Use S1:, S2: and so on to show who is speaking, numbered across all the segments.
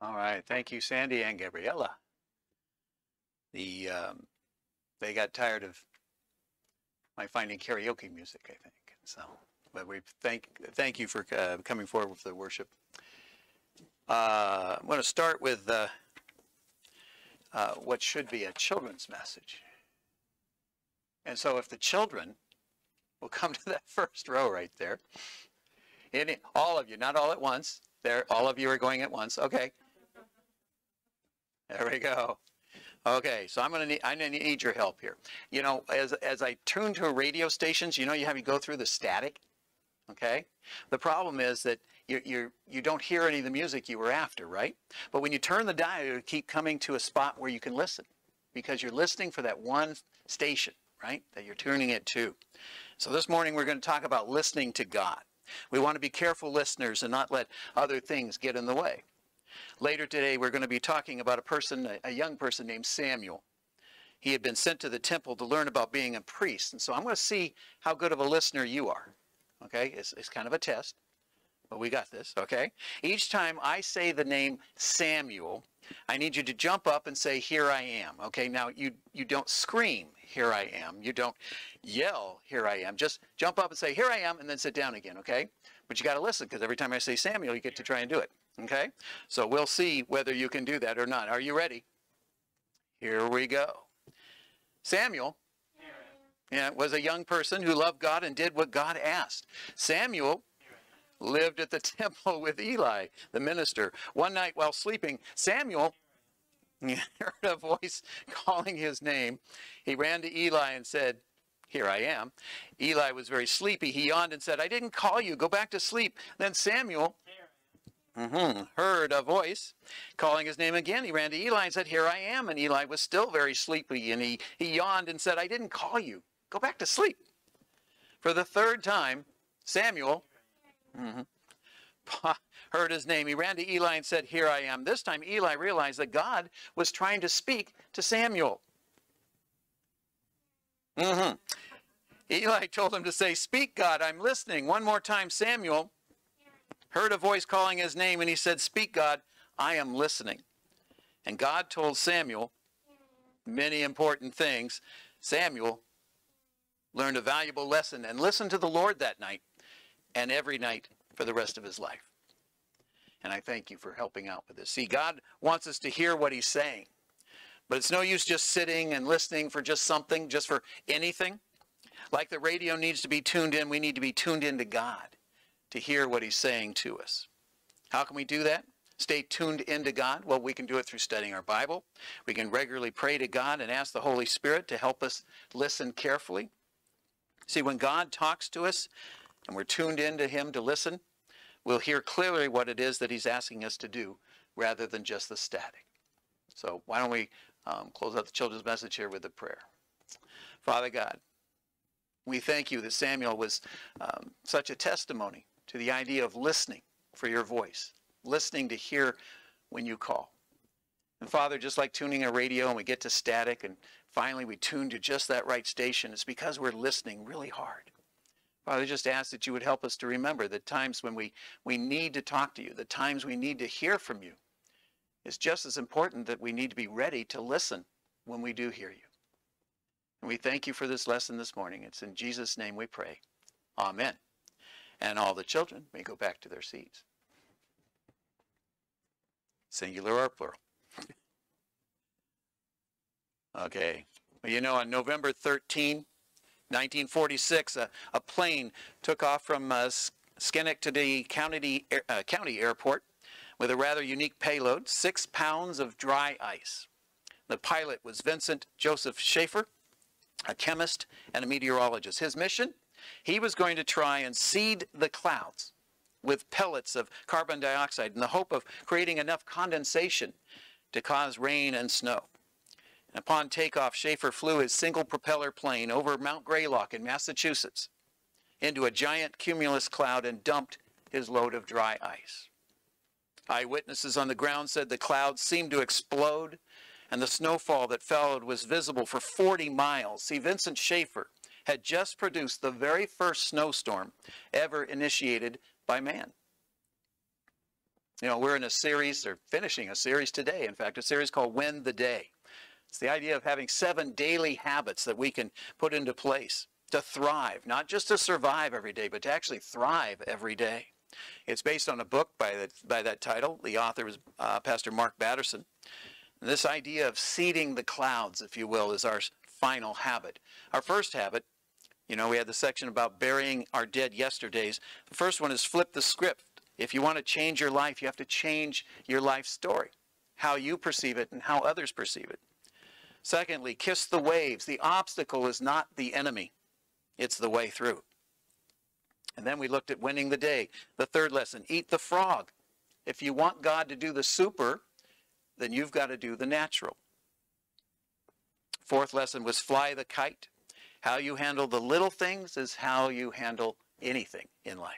S1: All right. Thank you, Sandy and Gabriella. They got tired of my finding karaoke music, I think. So, but we thank you for coming forward with the worship. I'm going to start with what should be a children's message. And so, if the children will come to that first row right there, all of you, not all at once. There, all of you are going at once. Okay. There we go. Okay, so I'm gonna need your help here. You know, as I tune to radio stations, you know, you have to go through the static. Okay, the problem is that you don't hear any of the music you were after, right? But when you turn the dial, you keep coming to a spot where you can listen, because you're listening for that one station, right? That you're tuning it to. So this morning we're going to talk about listening to God. We want to be careful listeners and not let other things get in the way. Later today, we're going to be talking about a young person named Samuel. He had been sent to the temple to learn about being a priest. And so I'm going to see how good of a listener you are. Okay, it's kind of a test, but we got this, okay? Each time I say the name Samuel, I need you to jump up and say, "Here I am." Okay, now you don't scream, "Here I am." You don't yell, "Here I am." Just jump up and say, "Here I am," and then sit down again, okay? But you got to listen, because every time I say Samuel, you get to try and do it. Okay, so we'll see whether you can do that or not. Are you ready? Here we go. Samuel was a young person who loved God and did what God asked. Samuel lived at the temple with Eli, the minister. One night while sleeping, Samuel heard a voice calling his name. He ran to Eli and said, "Here I am." Eli was very sleepy. He yawned and said, "I didn't call you. Go back to sleep." Then Samuel heard a voice calling his name again. He ran to Eli and said, "Here I am." And Eli was still very sleepy, and he yawned and said, "I didn't call you. Go back to sleep." For the third time, Samuel heard his name. He ran to Eli and said, "Here I am." This time Eli realized that God was trying to speak to Samuel. Eli told him to say, "Speak, God, I'm listening." One more time, Samuel heard a voice calling his name, and he said, "Speak, God, I am listening." And God told Samuel many important things. Samuel learned a valuable lesson and listened to the Lord that night and every night for the rest of his life. And I thank you for helping out with this. See, God wants us to hear what he's saying, but it's no use just sitting and listening for just something, just for anything. Like the radio needs to be tuned in, we need to be tuned into God to hear what he's saying to us. How can we do that? Stay tuned into God? Well, we can do it through studying our Bible. We can regularly pray to God and ask the Holy Spirit to help us listen carefully. See, when God talks to us and we're tuned into him to listen, we'll hear clearly what it is that he's asking us to do rather than just the static. So why don't we close out the children's message here with a prayer. Father God, we thank you that Samuel was such a testimony to the idea of listening for your voice, listening to hear when you call. And Father, just like tuning a radio and we get to static and finally we tune to just that right station, it's because we're listening really hard. Father, just ask that you would help us to remember the times when we need to talk to you, the times we need to hear from you. It's just as important that we need to be ready to listen when we do hear you. And we thank you for this lesson this morning. It's in Jesus' name we pray. Amen. And all the children may go back to their seats. Singular or plural? Okay. Well, you know, on November 13, 1946, a plane took off from Schenectady County Airport with a rather unique payload, 6 pounds of dry ice. The pilot was Vincent Joseph Schaefer, a chemist and a meteorologist. His mission? He was going to try and seed the clouds with pellets of carbon dioxide in the hope of creating enough condensation to cause rain and snow. And upon takeoff, Schaefer flew his single propeller plane over Mount Greylock in Massachusetts into a giant cumulus cloud and dumped his load of dry ice. Eyewitnesses on the ground said the clouds seemed to explode, and the snowfall that followed was visible for 40 miles. See, Vincent Schaefer had just produced the very first snowstorm ever initiated by man. You know, we're in a series, or finishing a series today, in fact, a series called Win the Day. It's the idea of having 7 daily habits that we can put into place to thrive, not just to survive every day, but to actually thrive every day. It's based on a book by that title. The author was Pastor Mark Batterson. And this idea of seeding the clouds, if you will, is our final habit. Our first habit, you know, we had the section about burying our dead yesterdays. The first one is flip the script. If you want to change your life, you have to change your life story, how you perceive it and how others perceive it. Secondly, kiss the waves. The obstacle is not the enemy. It's the way through. And then we looked at winning the day. The third lesson, eat the frog. If you want God to do the super, then you've got to do the natural. Fourth lesson was fly the kite. How you handle the little things is how you handle anything in life.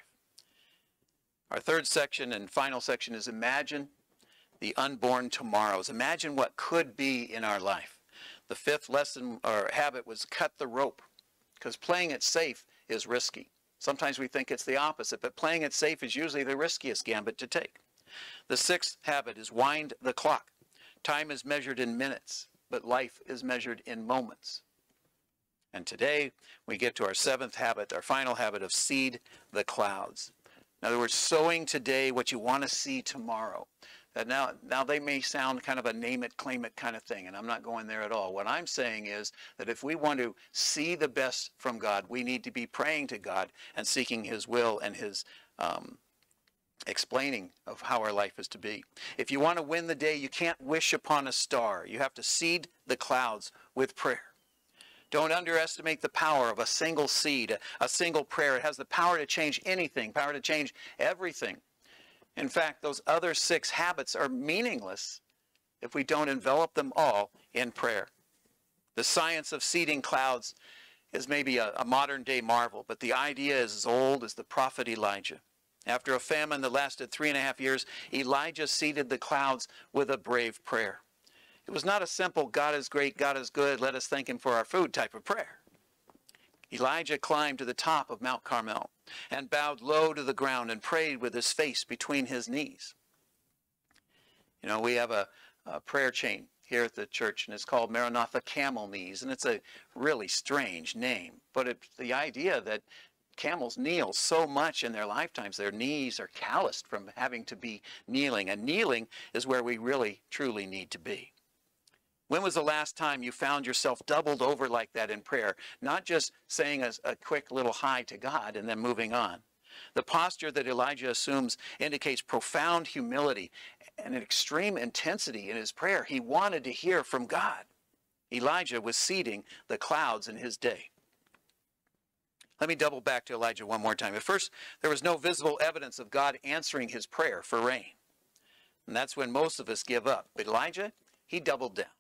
S1: Our third section and final section is imagine the unborn tomorrows. Imagine what could be in our life. The fifth lesson or habit was cut the rope, because playing it safe is risky. Sometimes we think it's the opposite, but playing it safe is usually the riskiest gambit to take. The sixth habit is wind the clock. Time is measured in minutes, but life is measured in moments. And today we get to our seventh habit, our final habit of seed the clouds. In other words, sowing today what you want to see tomorrow. That now they may sound kind of a name it, claim it kind of thing, and I'm not going there at all. What I'm saying is that if we want to see the best from God, we need to be praying to God and seeking His will and His explaining of how our life is to be. If you want to win the day, you can't wish upon a star. You have to seed the clouds with prayer. Don't underestimate the power of a single seed, a single prayer. It has the power to change anything, power to change everything. In fact, those other 6 habits are meaningless if we don't envelop them all in prayer. The science of seeding clouds is maybe a modern day marvel, but the idea is as old as the prophet Elijah. After a famine that lasted 3.5 years, Elijah seeded the clouds with a brave prayer. It was not a simple, God is great, God is good, let us thank Him for our food type of prayer. Elijah climbed to the top of Mount Carmel and bowed low to the ground and prayed with his face between his knees. You know, we have a prayer chain here at the church, and it's called Maranatha Camel Knees, and it's a really strange name, but it's the idea that camels kneel so much in their lifetimes, their knees are calloused from having to be kneeling, and kneeling is where we really, truly need to be. When was the last time you found yourself doubled over like that in prayer? Not just saying a quick little hi to God and then moving on. The posture that Elijah assumes indicates profound humility and an extreme intensity in his prayer. He wanted to hear from God. Elijah was seeding the clouds in his day. Let me double back to Elijah one more time. At first, there was no visible evidence of God answering his prayer for rain. And that's when most of us give up. But Elijah, he doubled down.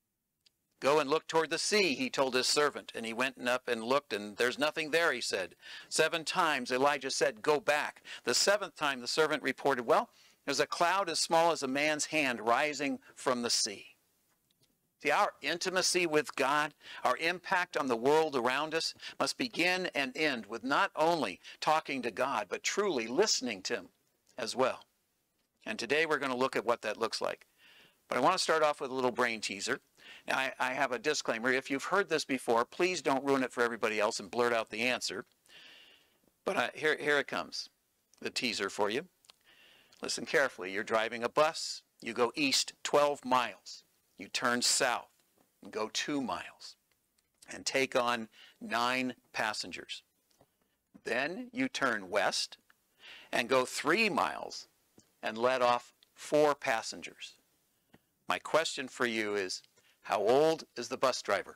S1: Go and look toward the sea, he told his servant. And he went up and looked, and there's nothing there, he said. 7 times Elijah said, go back. The 7th time the servant reported, well, there's a cloud as small as a man's hand rising from the sea. See, our intimacy with God, our impact on the world around us must begin and end with not only talking to God, but truly listening to Him as well. And today we're going to look at what that looks like. But I want to start off with a little brain teaser. Now, I have a disclaimer. If you've heard this before, please don't ruin it for everybody else and blurt out the answer. But here it comes, the teaser for you. Listen carefully. You're driving a bus. You go east 12 miles. You turn south and go 2 miles and take on 9 passengers. Then you turn west and go 3 miles and let off 4 passengers. My question for you is, how old is the bus driver?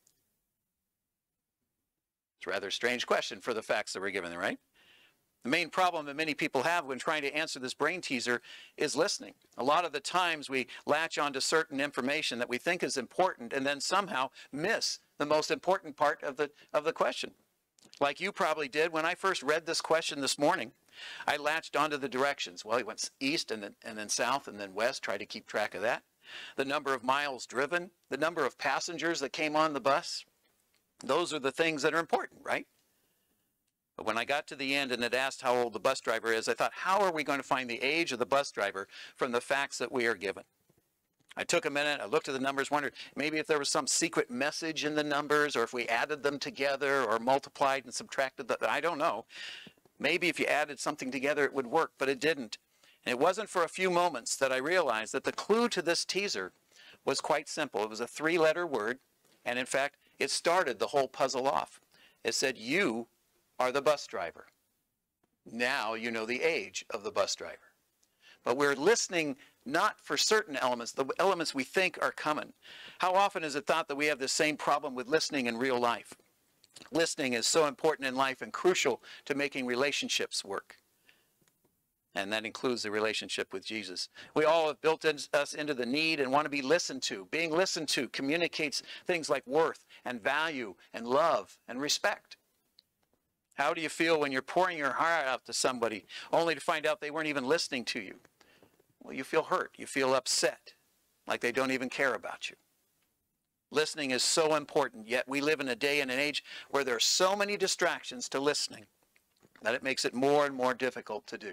S1: It's a rather strange question for the facts that we're given, right? The main problem that many people have when trying to answer this brain teaser is listening. A lot of the times we latch onto certain information that we think is important and then somehow miss the most important part of the question. Like you probably did when I first read this question this morning. I latched onto the directions. Well, he went east and then south and then west, try to keep track of that. The number of miles driven, the number of passengers that came on the bus. Those are the things that are important, right? But when I got to the end and it asked how old the bus driver is, I thought, how are we going to find the age of the bus driver from the facts that we are given? I took a minute, I looked at the numbers, wondered maybe if there was some secret message in the numbers, or if we added them together or multiplied and subtracted them. I don't know. Maybe if you added something together it would work, but it didn't. And it wasn't for a few moments that I realized that the clue to this teaser was quite simple. It was a 3-letter word, and in fact, it started the whole puzzle off. It said, "You are the bus driver." Now you know the age of the bus driver. But we're listening not for certain elements, the elements we think are coming. How often is it thought that we have the same problem with listening in real life? Listening is so important in life and crucial to making relationships work. And that includes the relationship with Jesus. We all have built us into the need and want to be listened to. Being listened to communicates things like worth and value and love and respect. How do you feel when you're pouring your heart out to somebody only to find out they weren't even listening to you? Well, you feel hurt. You feel upset, like they don't even care about you. Listening is so important, yet we live in a day and an age where there are so many distractions to listening that it makes it more and more difficult to do.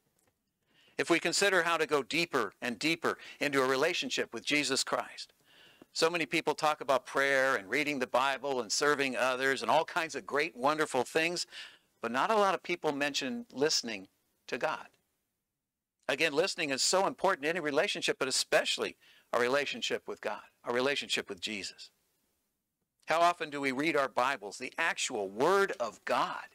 S1: If we consider how to go deeper and deeper into a relationship with Jesus Christ, so many people talk about prayer and reading the Bible and serving others and all kinds of great, wonderful things, but not a lot of people mention listening to God. Again, listening is so important in any relationship, but especially a relationship with God, a relationship with Jesus. How often do we read our Bibles, the actual Word of God,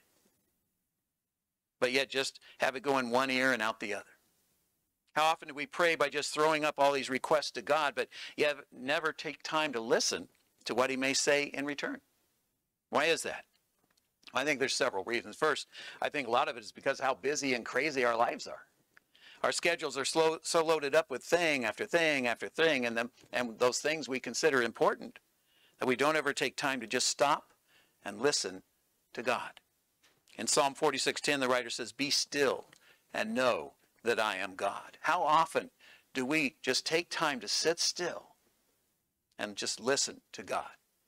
S1: but yet just have it go in one ear and out the other? How often do we pray by just throwing up all these requests to God, but yet never take time to listen to what he may say in return? Why is that? I think there's several reasons. First, I think a lot of it is because of how busy and crazy our lives are. Our schedules are so loaded up with thing after thing after thing, and those things we consider important, that we don't ever take time to just stop and listen to God. In Psalm 46:10, the writer says, "Be still and know that I am God." How often do we just take time to sit still and just listen to God?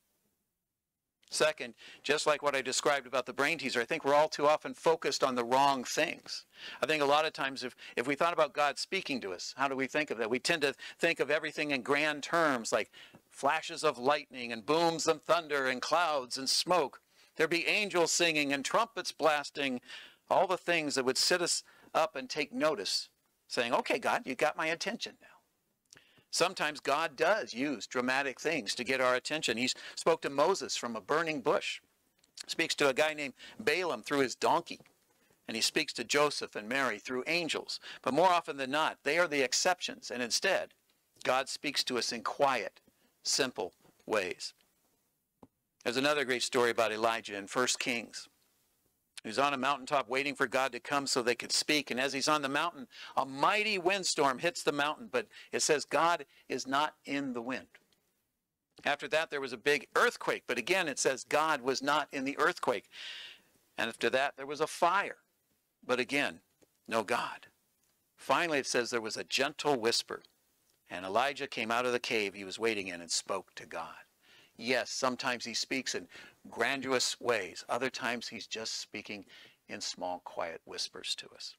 S1: Second, just like what I described about the brain teaser, I think we're all too often focused on the wrong things. I think a lot of times if we thought about God speaking to us, how do we think of that? We tend to think of everything in grand terms, like flashes of lightning and booms of thunder and clouds and smoke. There'd be angels singing and trumpets blasting, all the things that would sit us up and take notice, saying, "Okay, God, you got my attention now." Sometimes God does use dramatic things to get our attention. He spoke to Moses from a burning bush, speaks to a guy named Balaam through his donkey, and he speaks to Joseph and Mary through angels. But more often than not, they are the exceptions, and instead, God speaks to us in quiet, simple ways. There's another great story about Elijah in 1 Kings. He's on a mountaintop waiting for God to come so they could speak. And as he's on the mountain, a mighty windstorm hits the mountain. But it says God is not in the wind. After that, there was a big earthquake. But again, it says God was not in the earthquake. And after that, there was a fire. But again, no God. Finally, it says there was a gentle whisper. And Elijah came out of the cave he was waiting in and spoke to God. Yes, sometimes he speaks in grandiose ways. Other times he's just speaking in small, quiet whispers to us.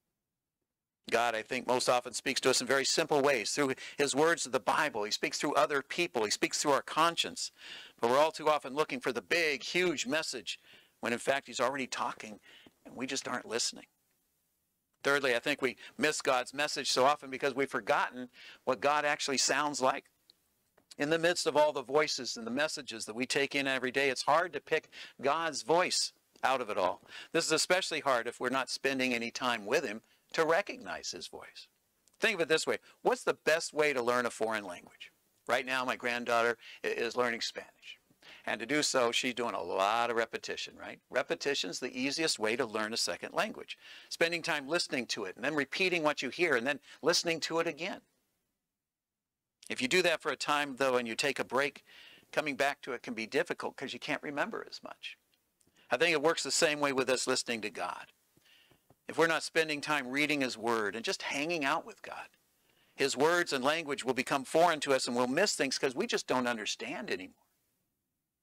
S1: God, I think, most often speaks to us in very simple ways. Through his words of the Bible. He speaks through other people. He speaks through our conscience. But we're all too often looking for the big, huge message when in fact he's already talking and we just aren't listening. Thirdly, I think we miss God's message so often because we've forgotten what God actually sounds like. In the midst of all the voices and the messages that we take in every day, it's hard to pick God's voice out of it all. This is especially hard if we're not spending any time with him to recognize his voice. Think of it this way. What's the best way to learn a foreign language? Right now, my granddaughter is learning Spanish. And to do so, she's doing a lot of repetition, right? Repetition's the easiest way to learn a second language. Spending time listening to it and then repeating what you hear and then listening to it again. If you do that for a time, though, and you take a break, coming back to it can be difficult because you can't remember as much. I think it works the same way with us listening to God. If we're not spending time reading his word and just hanging out with God, his words and language will become foreign to us and we'll miss things because we just don't understand anymore.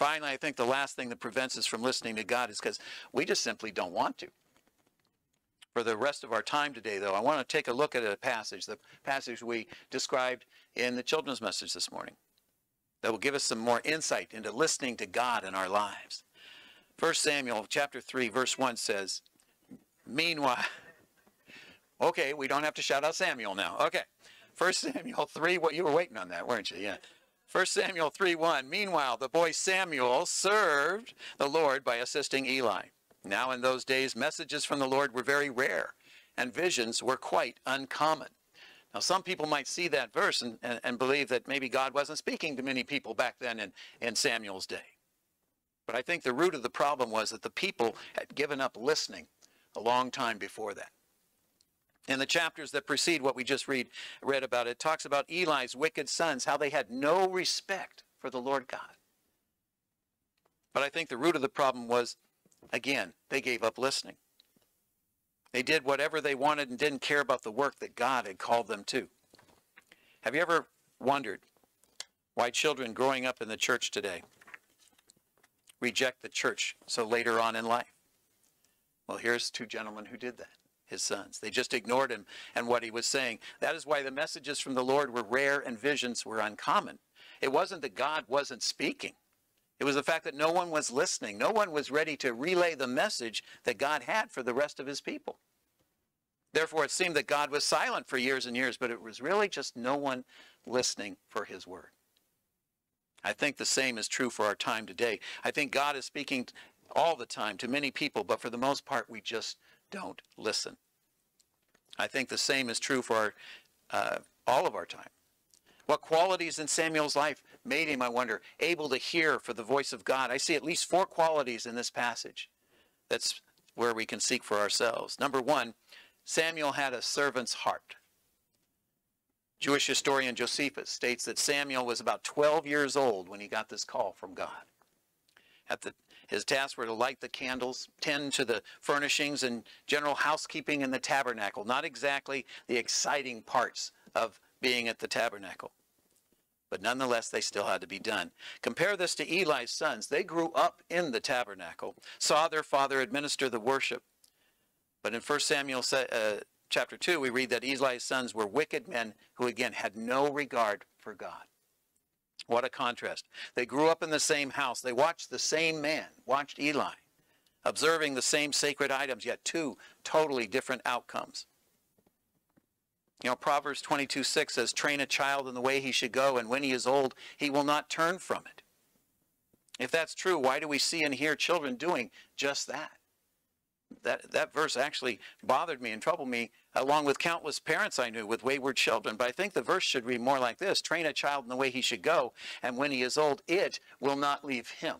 S1: Finally, I think the last thing that prevents us from listening to God is because we just simply don't want to. For the rest of our time today, though, I want to take a look at a passage, the passage we described in the children's message this morning, that will give us some more insight into listening to God in our lives. 1 Samuel chapter 3, verse 1 says, meanwhile, okay, we don't have to shout out Samuel now. Okay, 1 Samuel 3, what you were waiting on that, weren't you? Yeah. 1 Samuel 3:1, meanwhile, the boy Samuel served the Lord by assisting Eli. Now in those days, messages from the Lord were very rare, and visions were quite uncommon. Now some people might see that verse and believe that maybe God wasn't speaking to many people back then in Samuel's day. But I think the root of the problem was that the people had given up listening a long time before that. In the chapters that precede what we just read about, it talks about Eli's wicked sons, how they had no respect for the Lord God. But I think the root of the problem was, again, they gave up listening. They did whatever they wanted and didn't care about the work that God had called them to. Have you ever wondered why children growing up in the church today reject the church so later on in life? Well, here's two gentlemen who did that. His sons. They just ignored him and what he was saying. That is why the messages from the Lord were rare and visions were uncommon. It wasn't that God wasn't speaking. It was the fact that no one was listening. No one was ready to relay the message that God had for the rest of his people. Therefore, it seemed that God was silent for years and years, but it was really just no one listening for his word. I think the same is true for our time today. I think God is speaking all the time to many people, but for the most part, we just don't listen. I think the same is true for all of our time. What qualities in Samuel's life made him, I wonder, able to hear for the voice of God? I see at least 4 qualities in this passage. That's where we can seek for ourselves. Number 1, Samuel had a servant's heart. Jewish historian Josephus states that Samuel was about 12 years old when he got this call from God. His tasks were to light the candles, tend to the furnishings, and general housekeeping in the tabernacle. Not exactly the exciting parts of being at the tabernacle. But nonetheless, they still had to be done. Compare this to Eli's sons. They grew up in the tabernacle, saw their father administer the worship. But in 1 Samuel chapter 2, we read that Eli's sons were wicked men who, again, had no regard for God. What a contrast. They grew up in the same house. They watched the same man, watched Eli, observing the same sacred items, yet 2 totally different outcomes. You know, Proverbs 22:6 says, train a child in the way he should go, and when he is old, he will not turn from it. If that's true, why do we see and hear children doing just that? That verse actually bothered me and troubled me, along with countless parents I knew with wayward children. But I think the verse should read more like this: train a child in the way he should go, and when he is old, it will not leave him.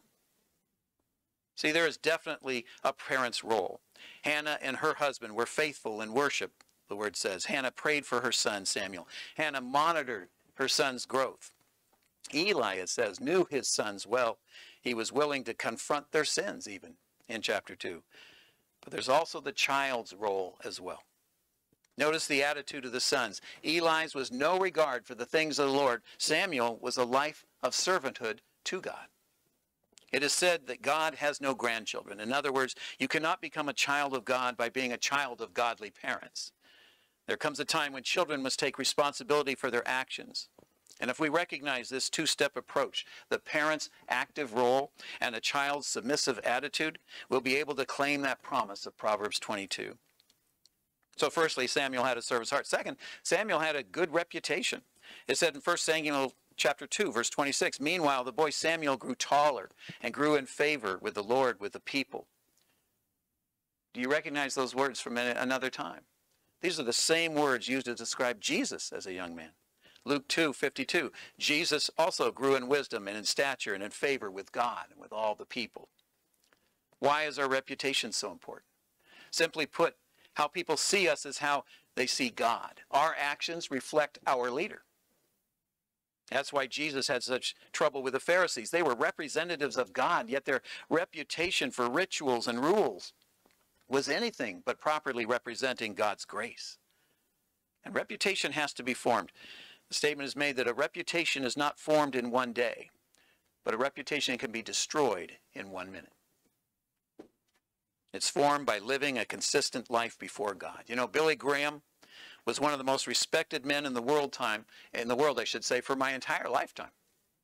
S1: See, there is definitely a parent's role. Hannah and her husband were faithful in worship, the word says. Hannah prayed for her son Samuel. Hannah monitored her son's growth. Eli, it says, knew his sons well. He was willing to confront their sins even in chapter 2. But there's also the child's role as well. Notice the attitude of the sons. Eli's was no regard for the things of the Lord. Samuel was a life of servanthood to God. It is said that God has no grandchildren. In other words, you cannot become a child of God by being a child of godly parents. There comes a time when children must take responsibility for their actions. And if we recognize this 2-step approach, the parent's active role and a child's submissive attitude, we'll be able to claim that promise of Proverbs 22. So firstly, Samuel had a servant's heart. Second, Samuel had a good reputation. It said in 1 Samuel chapter 2, verse 26, meanwhile, the boy Samuel grew taller and grew in favor with the Lord, with the people. Do you recognize those words from another time? These are the same words used to describe Jesus as a young man. Luke 2:52, Jesus also grew in wisdom and in stature and in favor with God and with all the people. Why is our reputation so important? Simply put, how people see us is how they see God. Our actions reflect our leader. That's why Jesus had such trouble with the Pharisees. They were representatives of God, yet their reputation for rituals and rules was anything but properly representing God's grace. And reputation has to be formed. The statement is made that a reputation is not formed in one day. but a reputation can be destroyed in 1 minute. It's formed by living a consistent life before God. You know, Billy Graham was one of the most respected men in the world, I should say, for my entire lifetime.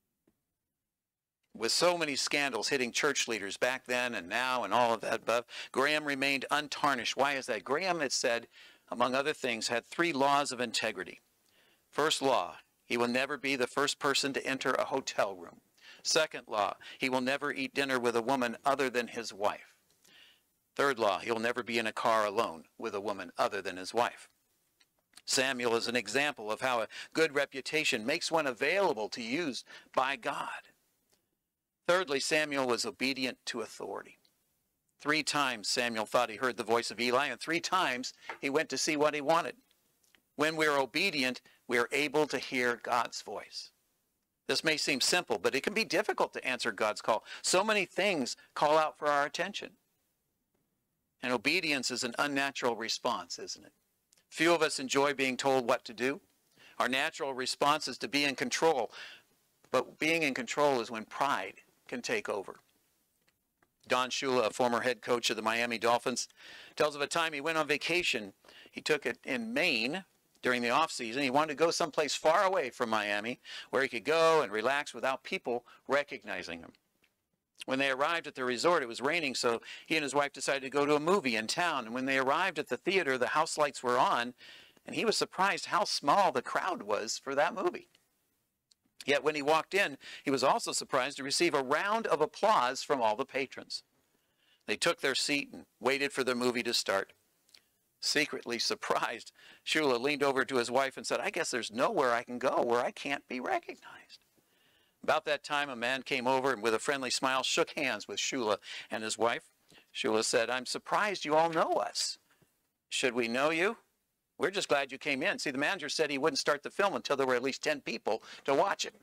S1: With so many scandals hitting church leaders back then and now and all of that above, Graham remained untarnished. Why is that? Graham, it said, among other things, had 3 laws of integrity. First law, he will never be the first person to enter a hotel room. Second law, he will never eat dinner with a woman other than his wife. Third law, he will never be in a car alone with a woman other than his wife. Samuel is an example of how a good reputation makes one available to use by God. Thirdly, Samuel was obedient to authority. 3 times Samuel thought he heard the voice of Eli, and 3 times he went to see what he wanted. When we are obedient, we are able to hear God's voice. This may seem simple, but it can be difficult to answer God's call. So many things call out for our attention. And obedience is an unnatural response, isn't it? Few of us enjoy being told what to do. Our natural response is to be in control. But being in control is when pride can take over. Don Shula, a former head coach of the Miami Dolphins, tells of a time he went on vacation. He took it in Maine during the off season. He wanted to go someplace far away from Miami where he could go and relax without people recognizing him. When they arrived at the resort, it was raining, so he and his wife decided to go to a movie in town. And when they arrived at the theater, the house lights were on, and he was surprised how small the crowd was for that movie. Yet when he walked in, he was also surprised to receive a round of applause from all the patrons. They took their seat and waited for the movie to start. Secretly surprised, Shula leaned over to his wife and said, "I guess there's nowhere I can go where I can't be recognized." About that time, a man came over and with a friendly smile shook hands with Shula and his wife. Shula said, "I'm surprised you all know us. Should we know you? We're just glad you came in." See, the manager said he wouldn't start the film until there were at least 10 people to watch it.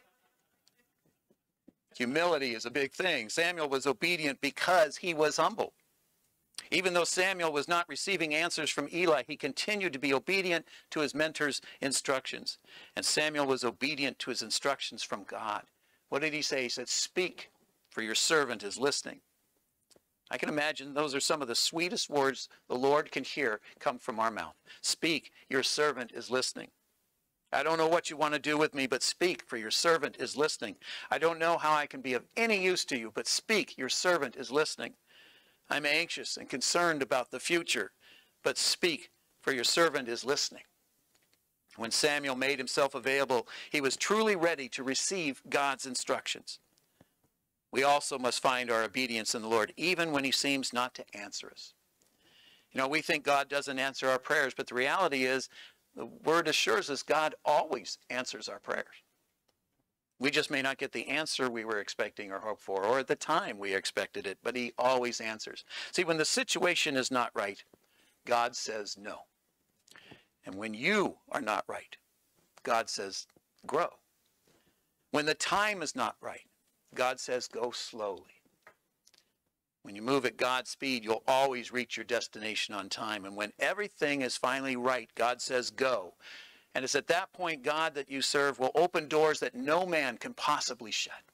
S1: Humility is a big thing. Samuel was obedient because he was humble. Even though Samuel was not receiving answers from Eli, he continued to be obedient to his mentor's instructions. And Samuel was obedient to his instructions from God. What did he say? He said, "Speak, for your servant is listening." I can imagine those are some of the sweetest words the Lord can hear come from our mouth. Speak, your servant is listening. I don't know what you want to do with me, but speak, for your servant is listening. I don't know how I can be of any use to you, but speak, your servant is listening. I'm anxious and concerned about the future, but speak, for your servant is listening. When Samuel made himself available, he was truly ready to receive God's instructions. We also must find our obedience in the Lord, even when he seems not to answer us. You know, we think God doesn't answer our prayers, but the reality is, the word assures us God always answers our prayers. We just may not get the answer we were expecting or hoped for, or at the time we expected it, but he always answers. See, when the situation is not right, God says no. And when you are not right, God says grow. When the time is not right, God says go slowly. When you move at God's speed, you'll always reach your destination on time. And when everything is finally right, God says go. And it's at that point God that you serve will open doors that no man can possibly shut.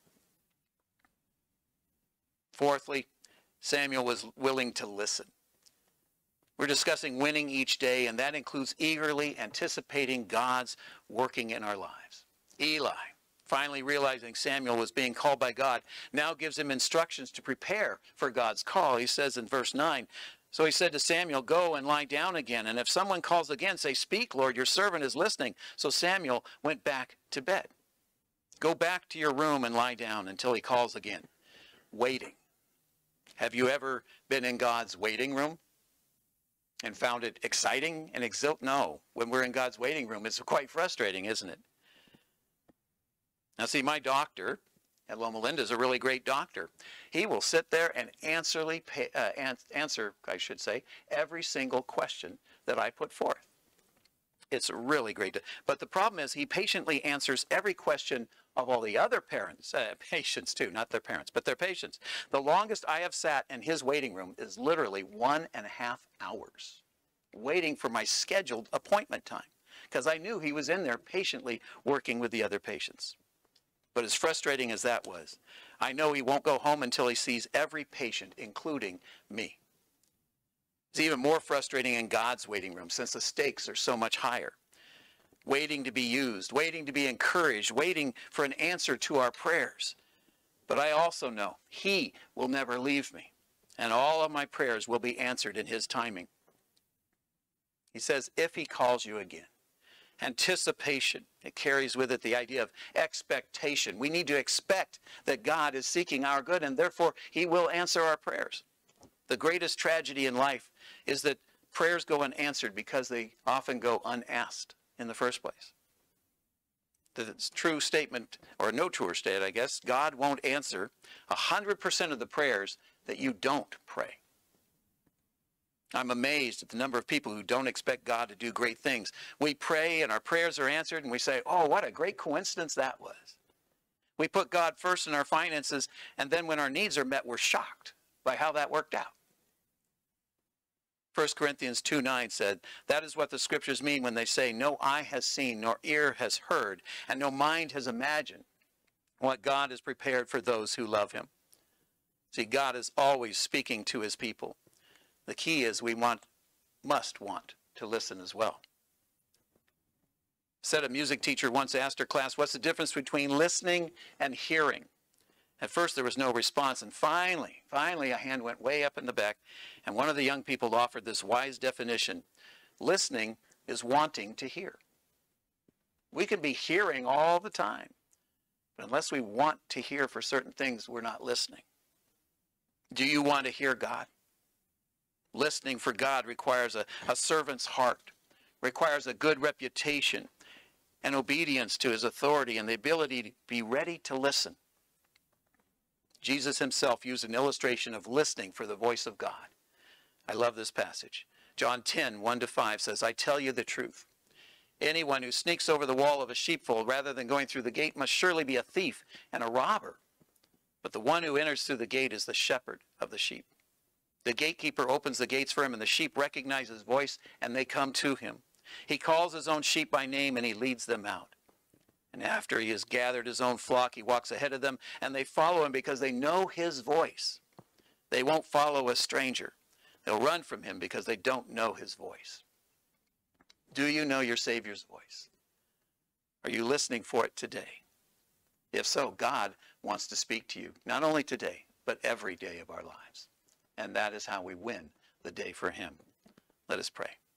S1: Fourthly, Samuel was willing to listen. We're discussing winning each day, and that includes eagerly anticipating God's working in our lives. Eli, finally realizing Samuel was being called by God, now gives him instructions to prepare for God's call. He says in verse 9, "So he said to Samuel, 'Go and lie down again, and if someone calls again, say, "Speak, Lord, your servant is listening." So Samuel went back to bed. Go back to your room and lie down until he calls again. Waiting. Have you ever been in God's waiting room and found it exciting and exhilarating? No. When we're in God's waiting room, it's quite frustrating, isn't it? Now see, my doctor at Loma Linda is a really great doctor. He will sit there and answer, every single question that I put forth. It's really great. But the problem is he patiently answers every question of all the other patients too, not their parents, but their patients. The longest I have sat in his waiting room is literally 1.5 hours, waiting for my scheduled appointment time, because I knew he was in there patiently working with the other patients. But as frustrating as that was, I know he won't go home until he sees every patient, including me. It's even more frustrating in God's waiting room since the stakes are so much higher. Waiting to be used, waiting to be encouraged, waiting for an answer to our prayers. But I also know he will never leave me, and all of my prayers will be answered in his timing. He says, if he calls you again. Anticipation, it carries with it the idea of expectation. We need to expect that God is seeking our good, and therefore he will answer our prayers. The greatest tragedy in life is that prayers go unanswered because they often go unasked in the first place. The true statement, or no truer state, I guess, God won't answer 100% of the prayers that you don't pray. I'm amazed at the number of people who don't expect God to do great things. We pray and our prayers are answered and we say, oh, what a great coincidence that was. We put God first in our finances, and then when our needs are met, we're shocked by how that worked out. 1 Corinthians 2:9 said, that is what the scriptures mean when they say, no eye has seen, nor ear has heard, and no mind has imagined what God has prepared for those who love him. See, God is always speaking to his people. The key is we must want to listen as well. Said a music teacher once asked her class, what's the difference between listening and hearing? At first there was no response, and finally a hand went way up in the back, and one of the young people offered this wise definition. Listening is wanting to hear. We can be hearing all the time, but unless we want to hear for certain things, we're not listening. Do you want to hear God? Listening for God requires a servant's heart, requires a good reputation, and obedience to his authority, and the ability to be ready to listen. Jesus himself used an illustration of listening for the voice of God. I love this passage. John 10:1-5 says, I tell you the truth. Anyone who sneaks over the wall of a sheepfold rather than going through the gate must surely be a thief and a robber. But the one who enters through the gate is the shepherd of the sheep. The gatekeeper opens the gates for him, and the sheep recognize his voice, and they come to him. He calls his own sheep by name, and he leads them out. And after he has gathered his own flock, he walks ahead of them, and they follow him because they know his voice. They won't follow a stranger. They'll run from him because they don't know his voice. Do you know your Savior's voice? Are you listening for it today? If so, God wants to speak to you, not only today, but every day of our lives. And that is how we win the day for him. Let us pray.